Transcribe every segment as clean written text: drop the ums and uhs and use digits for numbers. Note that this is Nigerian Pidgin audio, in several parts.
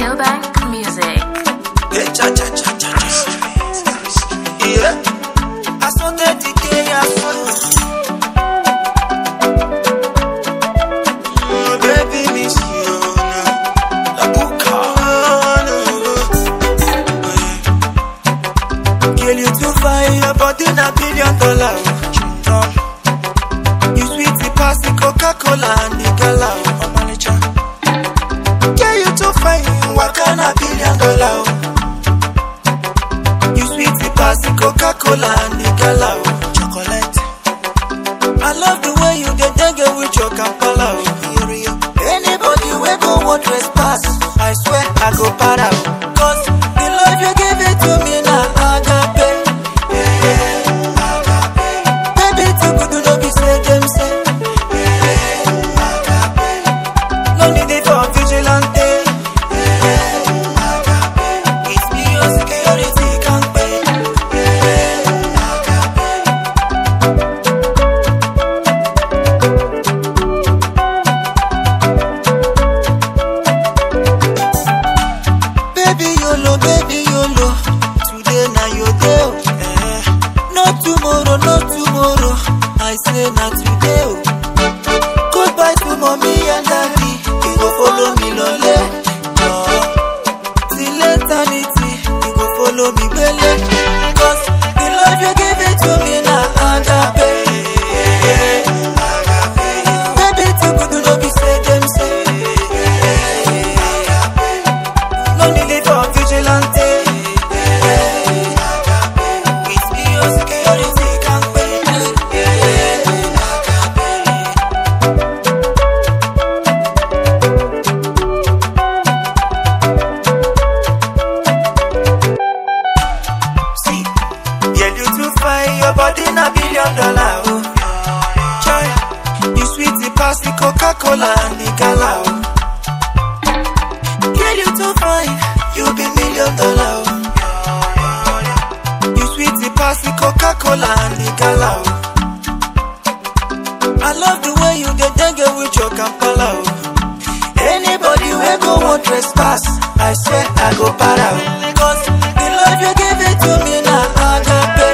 Skillbank Music. Yeah, cha cha cha cha cha. Yeah. I saw that DK, I saw. Baby, miss you now. La buka. Girl, you too fine, your body na $1 billion. You sweetie pass the Coca-Cola and the gala. Girl, you too fine, what kind of $1 billion? You sweetie pass the Coca-Cola and the gala. Chocolate. I love the way you get dengue with your Kampala. Anybody we go want trespass, I swear I go para. Cause the love you give it to me now, agape. Baby, too good to not be say them say. No need it for vigilante. It's me your security can't pay. Baby YOLO, today now your day. Not tomorrow, I say not today. Goodbye to mommy and daddy, you go follow me lonely. Till eternity, you go follow me belly. Cause the love you give it to me now, agape. Baby, too good to not be say them say. No need it for vigilante. It's me your security can't pay. See, yeah, you too fine, your body na $1 billion. Oh. Joy, you sweetie pass the Coca-Cola and the gala. Oh. Yeah, you too fine, you be $1 million. Oh. You sweetie pass the Coca-Cola and the gala. Oh. I love the way you get dengue with your Kampala. Oh. Anybody we go want trespass, I swear I go para. Oh. Cause the love you give it to me now, agape.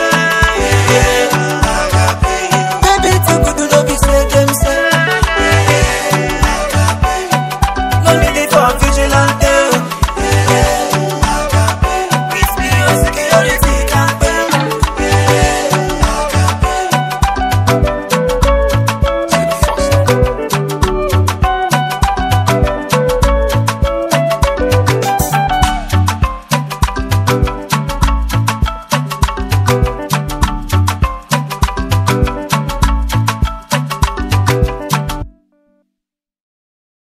Baby, too good to not be say them say. No need it for vigilante.